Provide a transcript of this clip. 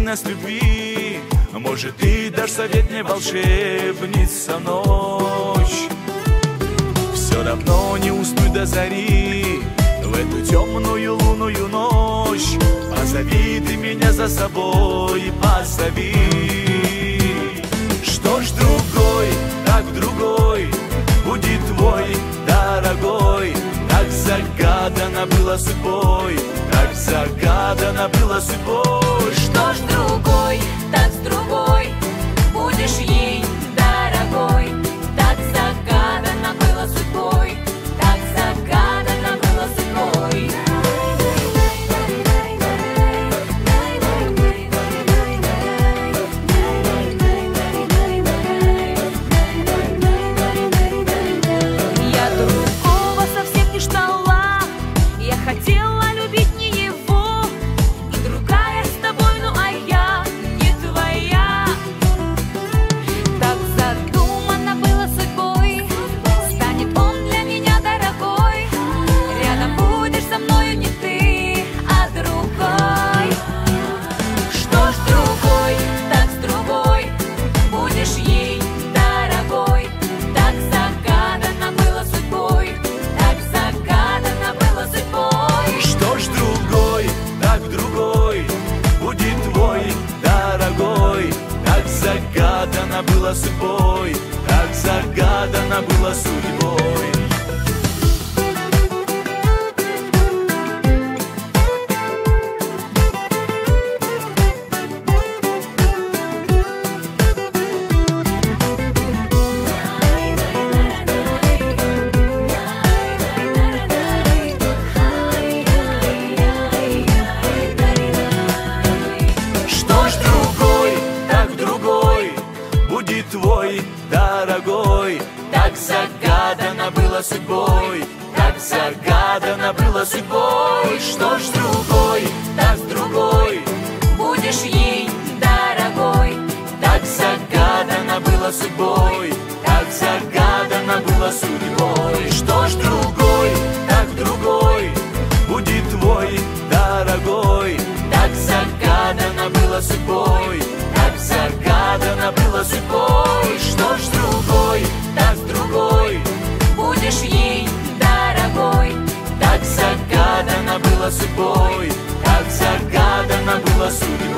нас любви. Может, ты дашь совет мне, волшебница, ночь. Все равно не уснуть до зари в эту темную лунную ночь. Позови ты меня за собой, позови. Что ж другой, так другой будет твой, дорогой. Так загадано было судьбой, так загадано было судьбой. Что ж другой, так с другой будешь ей, дорогой. Так загадано было судьбой, так загадано было судьбой. Я другого совсем не ждала, я хотела любить не его. И другая с тобой, ну а я не твоя. Так задумано было судьбой, станет он для меня дорогой. Рядом будешь со мною не ты, а другой. Что ж другой, так с другой будешь ей, дорогой. Так загадано было судьбой, так загадано было судьбой. Что ж другой, так другой будет твой, дорогой. Так загадано было судьбой, так загадано было судьбой. Что ж другой, так другой будет твой, дорогой. Так загадано было судьбой, так загадано было судьбой. Что ж другой, так другой Будешь ей, дорогой. так загадано было судьбой, так загадано было судьбой. Что ж другой, так другой будет твой, дорогой. Так загадано было судьбой, так загадано было судьбой. Что ж другой, так другой Будешь ей, дорогой. так загадано было судьбой, так загадано было судьбой.